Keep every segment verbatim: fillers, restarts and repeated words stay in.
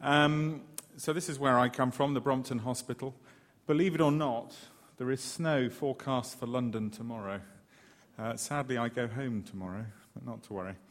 Um, so this is where I come from, the Brompton Hospital. Believe it or not, there is snow forecast for London tomorrow. Uh, sadly, I go home tomorrow, but not to worry.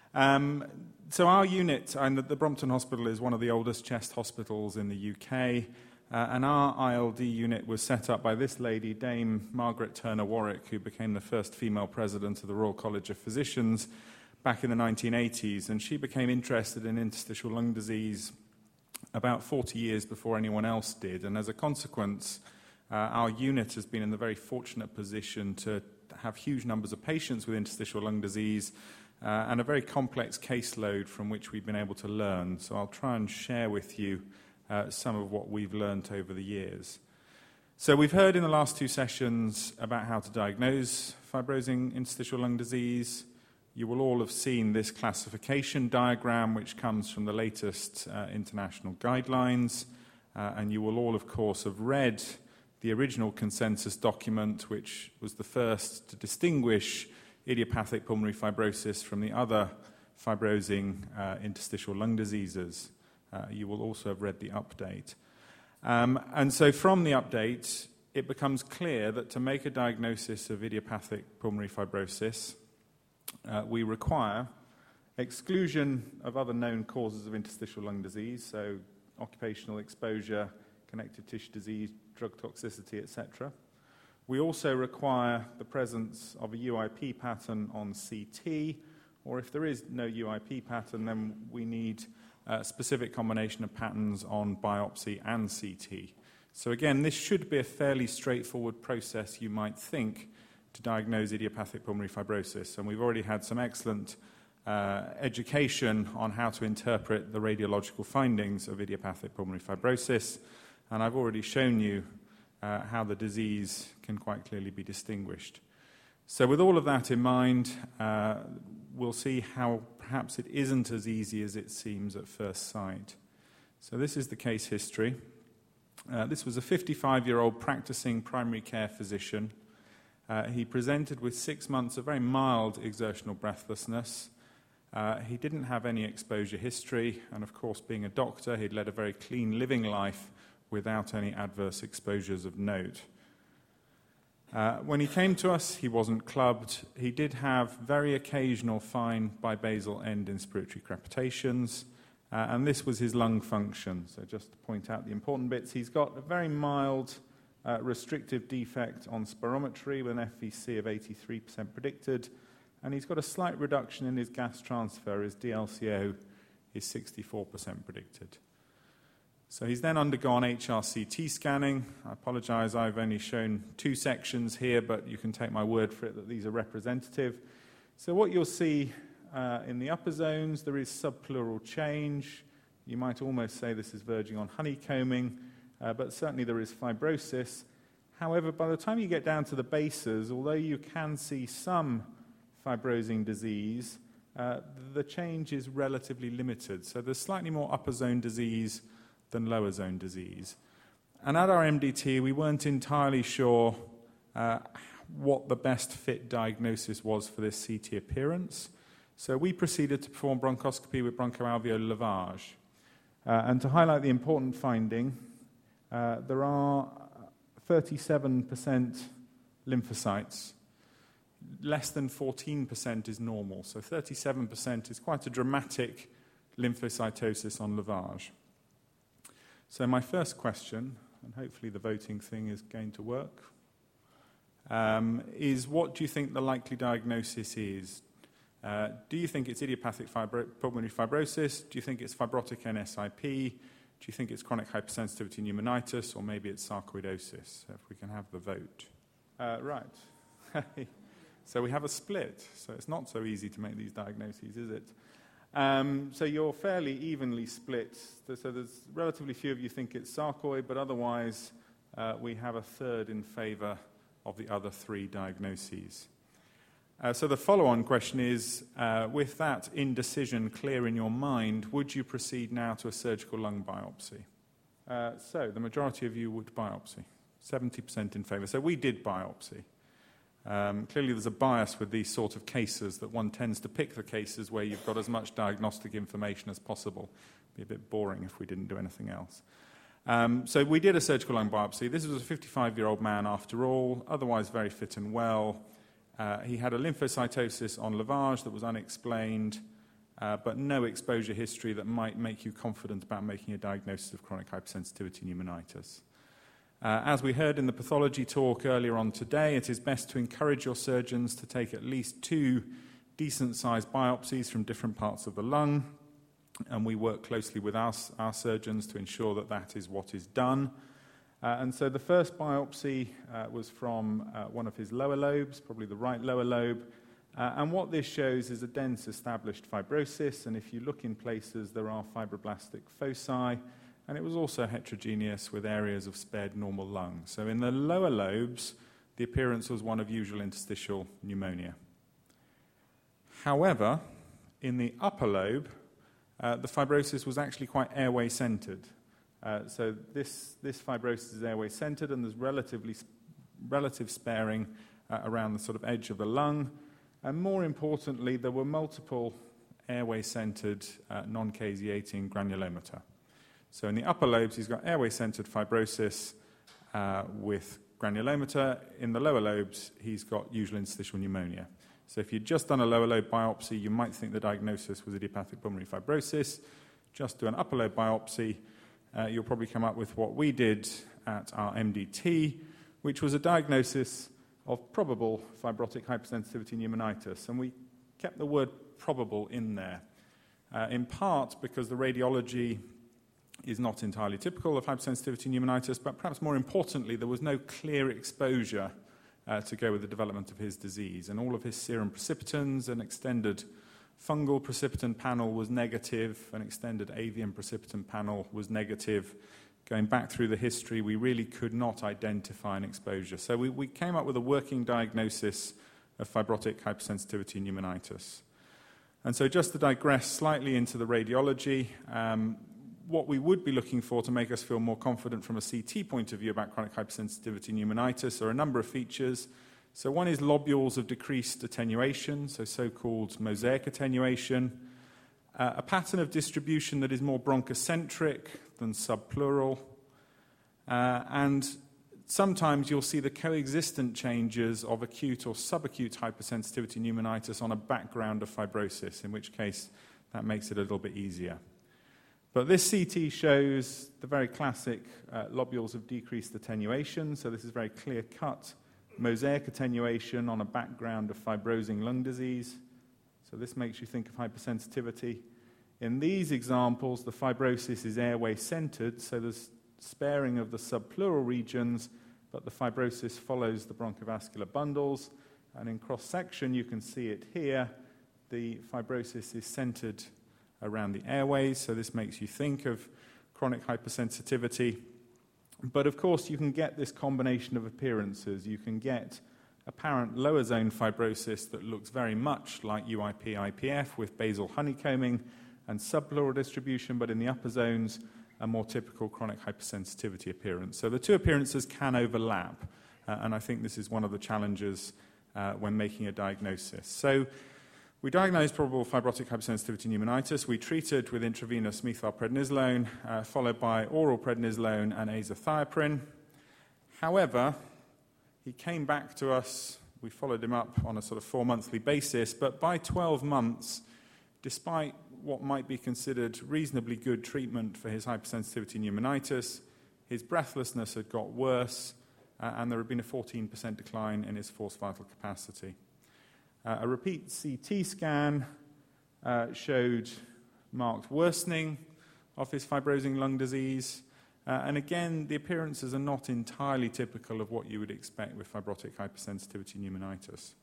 Um, so our unit, and the Brompton Hospital is one of the oldest chest hospitals in the U K, uh, and our I L D unit was set up by this lady, Dame Margaret Turner Warwick, who became the first female president of the Royal College of Physicians back in the nineteen eighties, and she became interested in interstitial lung disease about forty years before anyone else did, and as a consequence, uh, our unit has been in the very fortunate position to have huge numbers of patients with interstitial lung disease uh, and a very complex caseload from which we've been able to learn. So I'll try and share with you uh, some of what we've learned over the years. So we've heard in the last two sessions about how to diagnose fibrosing interstitial lung disease. You will all have seen this classification diagram, which comes from the latest uh, international guidelines, uh, and you will all, of course, have read the original consensus document, which was the first to distinguish idiopathic pulmonary fibrosis from the other fibrosing uh, interstitial lung diseases. Uh, you will also have read the update. Um, and so from the update, it becomes clear that to make a diagnosis of idiopathic pulmonary fibrosis, Uh, we require exclusion of other known causes of interstitial lung disease, so occupational exposure, connective tissue disease, drug toxicity, et cetera. We also require the presence of a U I P pattern on C T, or if there is no U I P pattern, then we need a specific combination of patterns on biopsy and C T. So again, this should be a fairly straightforward process, you might think, to diagnose idiopathic pulmonary fibrosis. And we've already had some excellent uh, education on how to interpret the radiological findings of idiopathic pulmonary fibrosis. And I've already shown you uh, how the disease can quite clearly be distinguished. So with all of that in mind, uh, we'll see how perhaps it isn't as easy as it seems at first sight. So this is the case history. Uh, this was a fifty-five-year-old practicing primary care physician. Uh, he presented with six months of very mild exertional breathlessness. Uh, he didn't have any exposure history, and of course, being a doctor, he'd led a very clean living life without any adverse exposures of note. Uh, when he came to us, he wasn't clubbed. He did have very occasional fine bibasal end inspiratory crepitations, uh, and this was his lung function. So just to point out the important bits, he's got a very mild Uh, restrictive defect on spirometry with an F V C of eighty-three percent predicted, and he's got a slight reduction in his gas transfer. His D L C O is sixty-four percent predicted. So he's then undergone H R C T scanning. I apologize, I've only shown two sections here, but you can take my word for it that these are representative. So what you'll see uh, in the upper zones, there is subpleural change. You might almost say this is verging on honeycombing. Uh, but certainly there is fibrosis. However, by the time you get down to the bases, although you can see some fibrosing disease, uh, the change is relatively limited. So there's slightly more upper zone disease than lower zone disease. And at our M D T, we weren't entirely sure uh, what the best fit diagnosis was for this C T appearance. So we proceeded to perform bronchoscopy with bronchoalveolar lavage. Uh, and to highlight the important finding, Uh, there are thirty-seven percent lymphocytes. Less than fourteen percent is normal, so thirty-seven percent is quite a dramatic lymphocytosis on lavage. So my first question, and hopefully the voting thing is going to work, um, is what do you think the likely diagnosis is? Uh, do you think it's idiopathic fibro- pulmonary fibrosis? Do you think it's fibrotic N S I P? Do you think it's chronic hypersensitivity pneumonitis, or maybe it's sarcoidosis? If we can have the vote. Uh, right. So we have a split. So it's not so easy to make these diagnoses, is it? Um, so you're fairly evenly split. So there's relatively few of you think it's sarcoid, but otherwise uh, we have a third in favor of the other three diagnoses. Uh, so the follow-on question is, uh, with that indecision clear in your mind, would you proceed now to a surgical lung biopsy? Uh, so the majority of you would biopsy, seventy percent in favor. So we did biopsy. Um, clearly there's a bias with these sort of cases that one tends to pick the cases where you've got as much diagnostic information as possible. It'd be a bit boring if we didn't do anything else. Um, so we did a surgical lung biopsy. This was a fifty-five-year-old man after all, otherwise very fit and well. Uh, he had a lymphocytosis on lavage that was unexplained, uh, but no exposure history that might make you confident about making a diagnosis of chronic hypersensitivity pneumonitis. Uh, as we heard in the pathology talk earlier on today, it is best to encourage your surgeons to take at least two decent-sized biopsies from different parts of the lung, and we work closely with our, our surgeons to ensure that that is what is done. Uh, and so the first biopsy uh, was from uh, one of his lower lobes, probably the right lower lobe, uh, and what this shows is a dense established fibrosis, and if you look in places there are fibroblastic foci, and it was also heterogeneous with areas of spared normal lung. So in the lower lobes, the appearance was one of usual interstitial pneumonia. However, in the upper lobe, Uh, the fibrosis was actually quite airway-centered. Uh, so this, this fibrosis is airway-centered, and there's relatively sp- relative sparing uh, around the sort of edge of the lung. And more importantly, there were multiple airway-centered uh, non-caseating granulomata. So in the upper lobes, he's got airway-centered fibrosis uh, with granulomata. In the lower lobes, he's got usual interstitial pneumonia. So if you'd just done a lower lobe biopsy, you might think the diagnosis was idiopathic pulmonary fibrosis. Just do an upper lobe biopsy, uh, you'll probably come up with what we did at our M D T, which was a diagnosis of probable fibrotic hypersensitivity pneumonitis. And we kept the word probable in there, uh, in part because the radiology is not entirely typical of hypersensitivity pneumonitis, but perhaps more importantly, there was no clear exposure Uh, to go with the development of his disease. And all of his serum precipitants, an extended fungal precipitant panel was negative, an extended avian precipitant panel was negative. Going back through the history, we really could not identify an exposure. So we, we came up with a working diagnosis of fibrotic hypersensitivity pneumonitis. And so just to digress slightly into the radiology, um, what we would be looking for to make us feel more confident from a C T point of view about chronic hypersensitivity pneumonitis are a number of features. So one is lobules of decreased attenuation, so so-called mosaic attenuation, uh, a pattern of distribution that is more bronchocentric than subpleural, uh, and sometimes you'll see the coexistent changes of acute or subacute hypersensitivity pneumonitis on a background of fibrosis, in which case that makes it a little bit easier. But this C T shows the very classic uh, lobules of decreased attenuation. So this is very clear-cut mosaic attenuation on a background of fibrosing lung disease. So this makes you think of hypersensitivity. In these examples, the fibrosis is airway-centered, so there's sparing of the subpleural regions, but the fibrosis follows the bronchovascular bundles. And in cross-section, you can see it here. The fibrosis is centered around the airways, so this makes you think of chronic hypersensitivity. But of course, you can get this combination of appearances. You can get apparent lower zone fibrosis that looks very much like U I P I P F with basal honeycombing and subpleural distribution, but in the upper zones, a more typical chronic hypersensitivity appearance. So the two appearances can overlap, uh, and I think this is one of the challenges uh, when making a diagnosis. So we diagnosed probable fibrotic hypersensitivity pneumonitis. We treated with intravenous methylprednisolone, uh, followed by oral prednisolone and azathioprine. However, he came back to us. We followed him up on a sort of four-monthly basis, but by twelve months, despite what might be considered reasonably good treatment for his hypersensitivity pneumonitis, his breathlessness had got worse, uh, and there had been a fourteen percent decline in his forced vital capacity. Uh, a repeat C T scan uh, showed marked worsening of his fibrosing lung disease. Uh, and again, the appearances are not entirely typical of what you would expect with fibrotic hypersensitivity pneumonitis.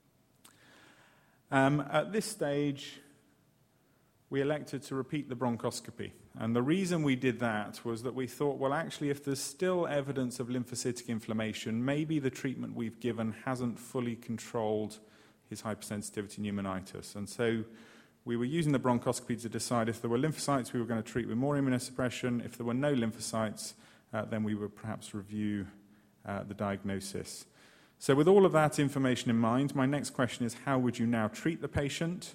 Um, at this stage, we elected to repeat the bronchoscopy. And the reason we did that was that we thought, well, actually, if there's still evidence of lymphocytic inflammation, maybe the treatment we've given hasn't fully controlled his hypersensitivity pneumonitis. And so we were using the bronchoscopy to decide if there were lymphocytes, we were going to treat with more immunosuppression. If there were no lymphocytes, uh, then we would perhaps review uh, the diagnosis. So with all of that information in mind, my next question is, how would you now treat the patient?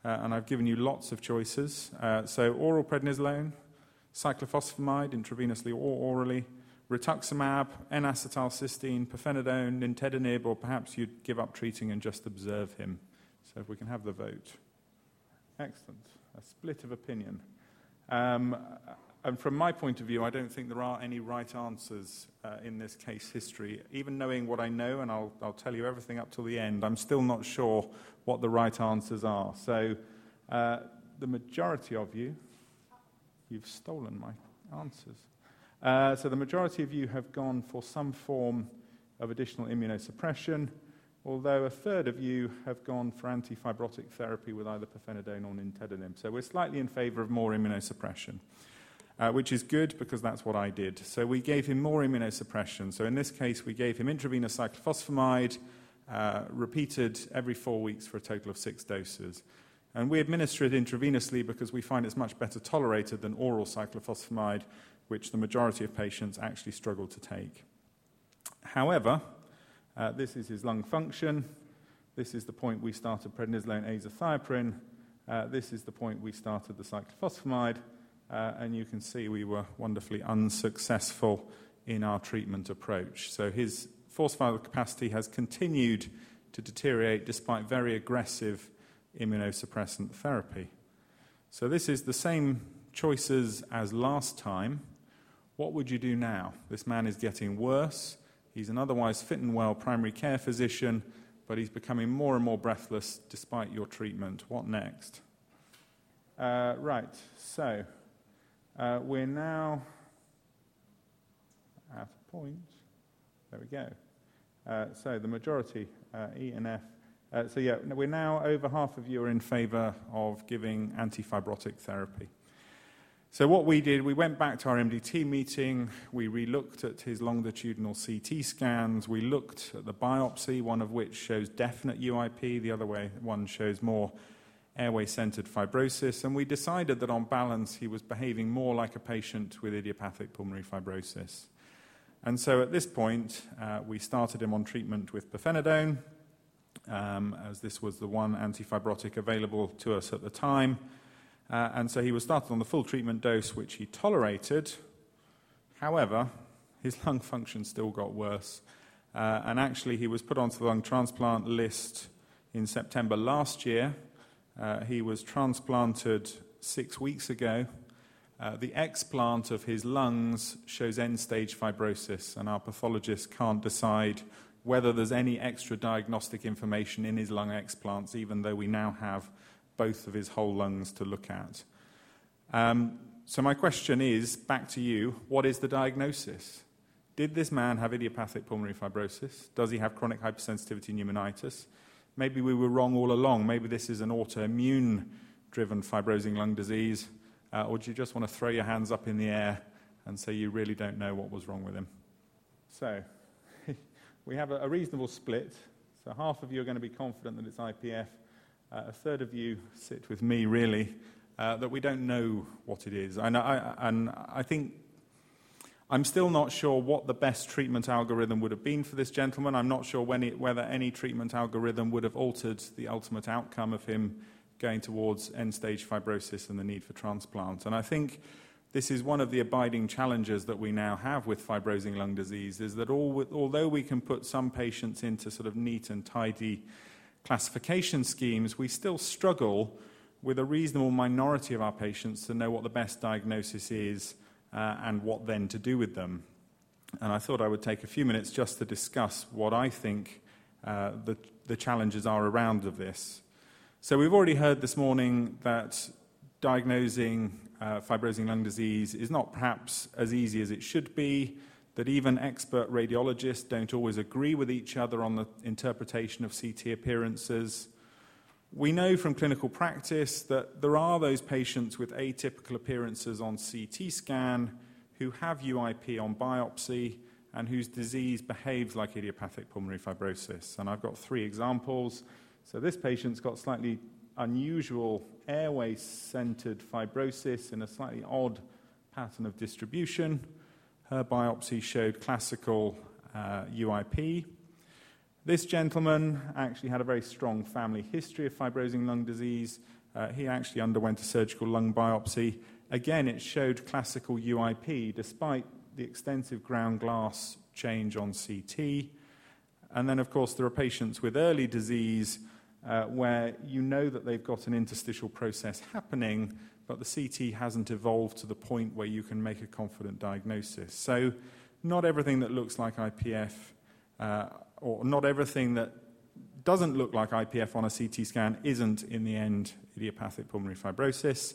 uh, and I've given you lots of choices. Uh, so oral prednisolone, cyclophosphamide, intravenously or orally, rituximab, N-acetylcysteine, pirfenidone, nintedanib, or perhaps you'd give up treating and just observe him. So if we can have the vote. Excellent. A split of opinion. Um, and from my point of view, I don't think there are any right answers uh, in this case history. Even knowing what I know, and I'll, I'll tell you everything up till the end, I'm still not sure what the right answers are. So uh, the majority of you, you've stolen my answers. Uh, so the majority of you have gone for some form of additional immunosuppression, although a third of you have gone for antifibrotic therapy with either pirfenidone or nintedanib. So we're slightly in favor of more immunosuppression, uh, which is good because that's what I did. So we gave him more immunosuppression. So in this case, we gave him intravenous cyclophosphamide, uh, repeated every four weeks for a total of six doses. And we administer it intravenously because we find it's much better tolerated than oral cyclophosphamide, which the majority of patients actually struggle to take. However, uh, this is his lung function. This is the point we started prednisolone azathioprine. Uh, this is the point we started the cyclophosphamide. Uh, and you can see we were wonderfully unsuccessful in our treatment approach. So his forced vital capacity has continued to deteriorate despite very aggressive immunosuppressant therapy. So this is the same choices as last time. What would you do now? This man is getting worse. He's an otherwise fit and well primary care physician, but he's becoming more and more breathless despite your treatment. What next? Uh, right, so uh, we're now at a point. There we go. Uh, so the majority, uh, E and F. Uh, so yeah, we're now over half of you are in favour of giving antifibrotic therapy. So what we did, we went back to our M D T meeting, we re-looked at his longitudinal C T scans, we looked at the biopsy, one of which shows definite U I P, the other way, one shows more airway-centered fibrosis, and we decided that on balance he was behaving more like a patient with idiopathic pulmonary fibrosis. And so at this point, uh, we started him on treatment with pirfenidone, um, as this was the one antifibrotic available to us at the time. Uh, and so he was started on the full treatment dose, which he tolerated. However, his lung function still got worse. Uh, and actually, he was put onto the lung transplant list in September last year. Uh, he was transplanted six weeks ago. Uh, the explant of his lungs shows end-stage fibrosis, and our pathologist can't decide whether there's any extra diagnostic information in his lung explants, even though we now have both of his whole lungs to look at. Um, so my question is, back to you, what is the diagnosis? Did this man have idiopathic pulmonary fibrosis? Does he have chronic hypersensitivity pneumonitis? Maybe we were wrong all along. Maybe this is an autoimmune-driven fibrosing lung disease. Uh, or do you just want to throw your hands up in the air and say you really don't know what was wrong with him? So we have a, a reasonable split. So half of you are going to be confident that it's I P F. Uh, a third of you sit with me, really, uh, that we don't know what it is. And I, and I think I'm still not sure what the best treatment algorithm would have been for this gentleman. I'm not sure when it, whether any treatment algorithm would have altered the ultimate outcome of him going towards end-stage fibrosis and the need for transplant. And I think this is one of the abiding challenges that we now have with fibrosing lung disease, is that all, although we can put some patients into sort of neat and tidy classification schemes, we still struggle with a reasonable minority of our patients to know what the best diagnosis is uh, and what then to do with them. And I thought I would take a few minutes just to discuss what I think uh, the, the challenges are around of this. So we've already heard this morning that diagnosing uh, fibrosing lung disease is not perhaps as easy as it should be, that even expert radiologists don't always agree with each other on the interpretation of C T appearances. We know from clinical practice that there are those patients with atypical appearances on C T scan who have U I P on biopsy and whose disease behaves like idiopathic pulmonary fibrosis. And I've got three examples. So this patient's got slightly unusual airway-centered fibrosis in a slightly odd pattern of distribution. Her biopsy showed classical uh, U I P. This gentleman actually had a very strong family history of fibrosing lung disease, Uh, he actually underwent a surgical lung biopsy. Again, it showed classical U I P, despite the extensive ground glass change on C T. And then, of course, there are patients with early disease uh, where you know that they've got an interstitial process happening, but the C T hasn't evolved to the point where you can make a confident diagnosis. So not everything that looks like I P F, uh, or not everything that doesn't look like I P F on a C T scan isn't, in the end, idiopathic pulmonary fibrosis.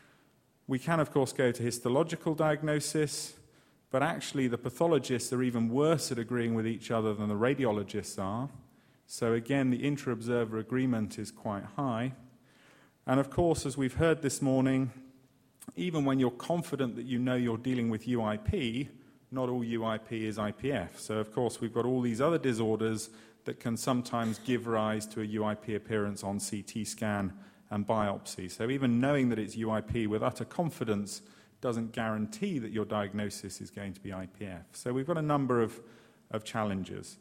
We can, of course, go to histological diagnosis, but actually the pathologists are even worse at agreeing with each other than the radiologists are. So again, the intra-observer agreement is quite high. And of course, as we've heard this morning, even when you're confident that you know you're dealing with U I P, not all U I P is I P F. So of course, we've got all these other disorders that can sometimes give rise to a U I P appearance on C T scan and biopsy. So even knowing that it's U I P with utter confidence doesn't guarantee that your diagnosis is going to be I P F. So we've got a number of, of challenges.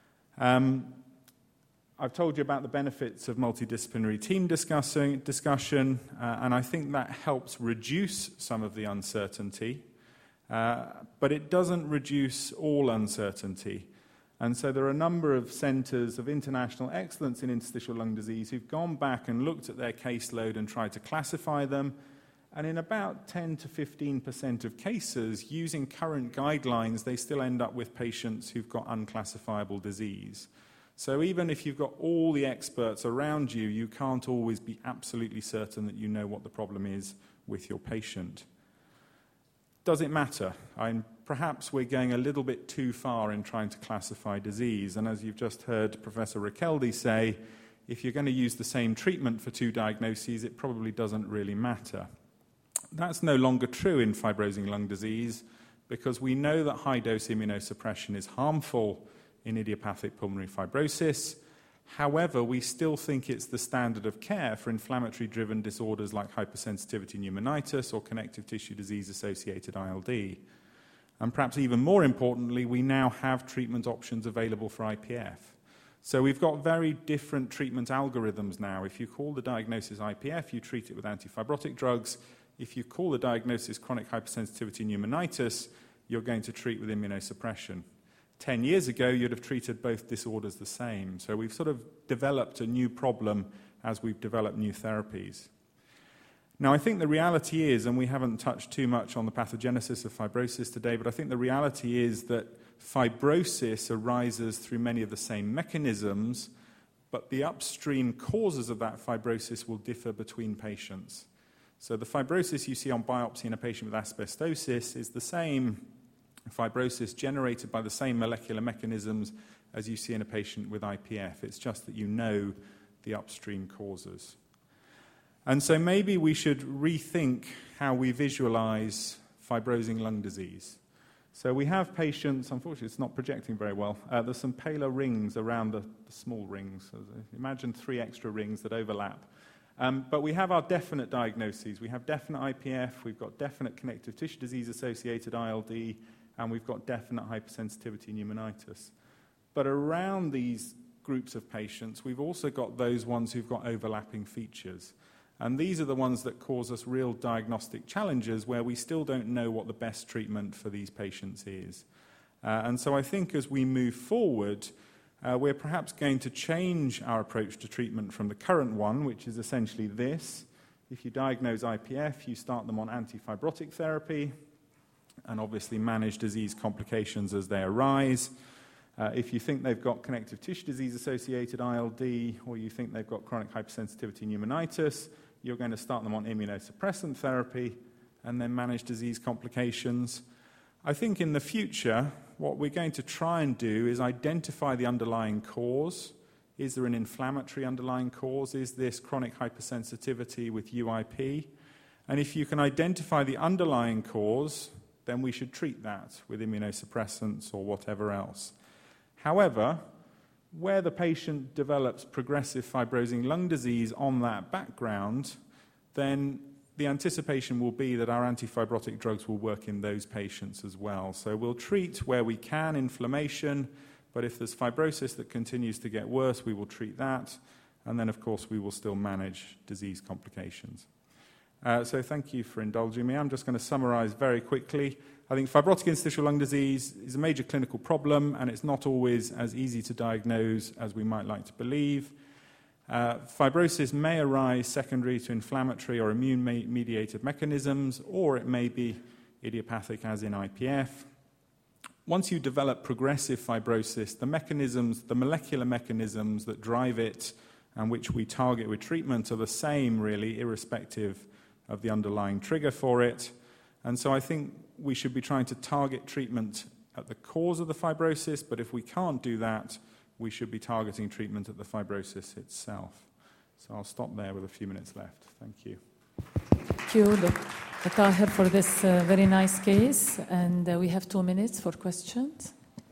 Um, I've told you about the benefits of multidisciplinary team discussing, discussion, uh, and I think that helps reduce some of the uncertainty, uh, but it doesn't reduce all uncertainty. And so there are a number of centres of international excellence in interstitial lung disease who've gone back and looked at their caseload and tried to classify them. And in about ten to fifteen percent of cases, using current guidelines, they still end up with patients who've got unclassifiable disease. So even if you've got all the experts around you, you can't always be absolutely certain that you know what the problem is with your patient. Does it matter? I'm, perhaps we're going a little bit too far in trying to classify disease. And as you've just heard Professor Rickeldi say, if you're going to use the same treatment for two diagnoses, it probably doesn't really matter. That's no longer true in fibrosing lung disease because we know that high-dose immunosuppression is harmful in idiopathic pulmonary fibrosis. However, we still think it's the standard of care for inflammatory-driven disorders like hypersensitivity pneumonitis or connective tissue disease-associated I L D. And perhaps even more importantly, we now have treatment options available for I P F. So we've got very different treatment algorithms now. If you call the diagnosis I P F, you treat it with antifibrotic drugs. If you call the diagnosis chronic hypersensitivity pneumonitis, you're going to treat with immunosuppression. Ten years ago, you'd have treated both disorders the same. So we've sort of developed a new problem as we've developed new therapies. Now, I think the reality is, and we haven't touched too much on the pathogenesis of fibrosis today, but I think the reality is that fibrosis arises through many of the same mechanisms, but the upstream causes of that fibrosis will differ between patients. So the fibrosis you see on biopsy in a patient with asbestosis is the same fibrosis generated by the same molecular mechanisms as you see in a patient with I P F. It's just that you know the upstream causes. And so maybe we should rethink how we visualize fibrosing lung disease. So we have patients, unfortunately it's not projecting very well, uh, there's some paler rings around the, the small rings. So imagine three extra rings that overlap. Um, but we have our definite diagnoses. We have definite I P F, we've got definite connective tissue disease-associated I L D, and we've got definite hypersensitivity pneumonitis. But around these groups of patients, we've also got those ones who've got overlapping features. And these are the ones that cause us real diagnostic challenges where we still don't know what the best treatment for these patients is. Uh, and so I think as we move forward, uh, we're perhaps going to change our approach to treatment from the current one, which is essentially this. If you diagnose I P F, you start them on antifibrotic therapy, and obviously manage disease complications as they arise. Uh, if you think they've got connective tissue disease-associated I L D, or you think they've got chronic hypersensitivity pneumonitis, you're going to start them on immunosuppressant therapy and then manage disease complications. I think in the future, what we're going to try and do is identify the underlying cause. Is there an inflammatory underlying cause? Is this chronic hypersensitivity with U I P? And if you can identify the underlying cause, then we should treat that with immunosuppressants or whatever else. However, where the patient develops progressive fibrosing lung disease on that background, then the anticipation will be that our antifibrotic drugs will work in those patients as well. So we'll treat where we can inflammation, but if there's fibrosis that continues to get worse, we will treat that. And then, of course, we will still manage disease complications. Uh, so thank you for indulging me. I'm just going to summarize very quickly. I think fibrotic interstitial lung disease is a major clinical problem, and it's not always as easy to diagnose as we might like to believe. Uh, fibrosis may arise secondary to inflammatory or immune-mediated mechanisms, or it may be idiopathic, as in I P F. Once you develop progressive fibrosis, the mechanisms, the molecular mechanisms that drive it and which we target with treatment are the same, really, irrespective of the underlying trigger for it. And so I think we should be trying to target treatment at the cause of the fibrosis, but if we can't do that, we should be targeting treatment at the fibrosis itself. So I'll stop there with a few minutes left. Thank you. Thank you, Doctor Taher, for this uh, very nice case. And uh, we have two minutes for questions.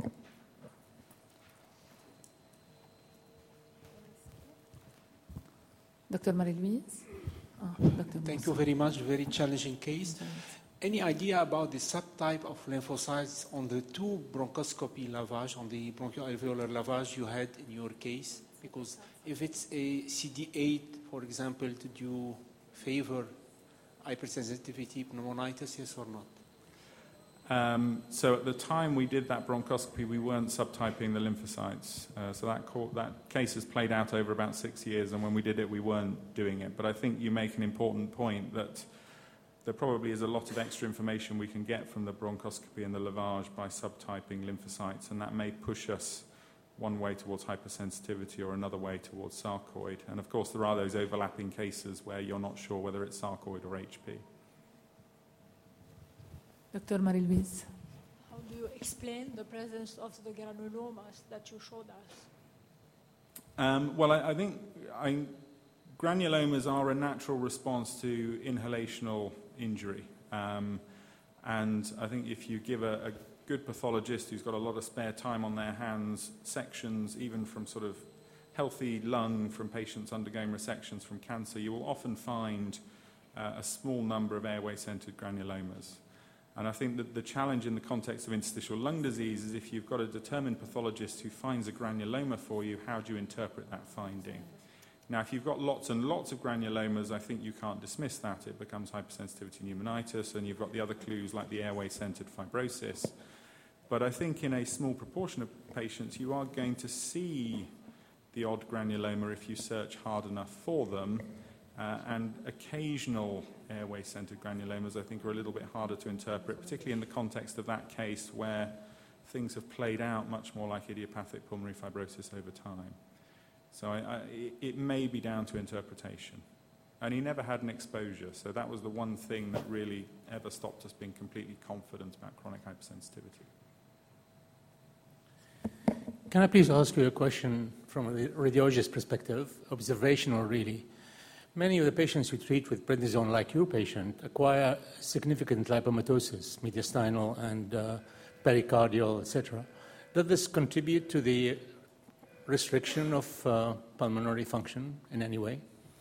Doctor Marie-Louise? Oh, Doctor Thank Musa. you very much. Very challenging case. Any idea about the subtype of lymphocytes on the two bronchoscopy lavage, on the bronchoalveolar lavage you had in your case? Because if it's a C D eight, for example, did you favor hypersensitivity pneumonitis, yes or not? Um, so at the time we did that bronchoscopy, we weren't subtyping the lymphocytes. Uh, so that, co- that case has played out over about six years, and when we did it, we weren't doing it. But I think you make an important point that there probably is a lot of extra information we can get from the bronchoscopy and the lavage by subtyping lymphocytes, and that may push us one way towards hypersensitivity or another way towards sarcoid. And of course, there are those overlapping cases where you're not sure whether it's sarcoid or H P. Doctor Marie-Louise. How do you explain the presence of the granulomas that you showed us? Um, well, I, I think I, granulomas are a natural response to inhalational injury. Um, and I think if you give a, a good pathologist who's got a lot of spare time on their hands, sections even from sort of healthy lung from patients undergoing resections from cancer, you will often find uh, a small number of airway-centered granulomas. And I think that the challenge in the context of interstitial lung disease is if you've got a determined pathologist who finds a granuloma for you, how do you interpret that finding? Now, if you've got lots and lots of granulomas, I think you can't dismiss that. It becomes hypersensitivity pneumonitis, and you've got the other clues like the airway-centered fibrosis. But I think in a small proportion of patients, you are going to see the odd granuloma if you search hard enough for them. Uh, and occasional airway-centered granulomas, I think, are a little bit harder to interpret, particularly in the context of that case where things have played out much more like idiopathic pulmonary fibrosis over time. So I, I, it may be down to interpretation. And he never had an exposure, so that was the one thing that really ever stopped us being completely confident about chronic hypersensitivity. Can I please ask you a question from a radiologist perspective, observational really? Many of the patients you treat with prednisone, like your patient, acquire significant lipomatosis, mediastinal and uh, pericardial, et cetera. Does this contribute to the restriction of uh, pulmonary function in any way?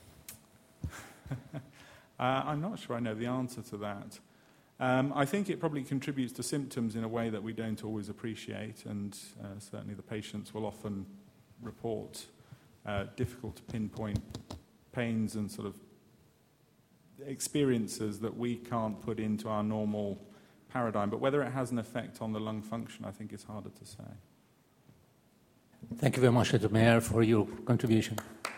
uh, I'm not sure I know the answer to that. Um, I think it probably contributes to symptoms in a way that we don't always appreciate, and uh, certainly the patients will often report uh, difficult to pinpoint pains and sort of experiences that we can't put into our normal paradigm. But whether it has an effect on the lung function, I think is harder to say. Thank you very much, Doctor Meyer, for your contribution.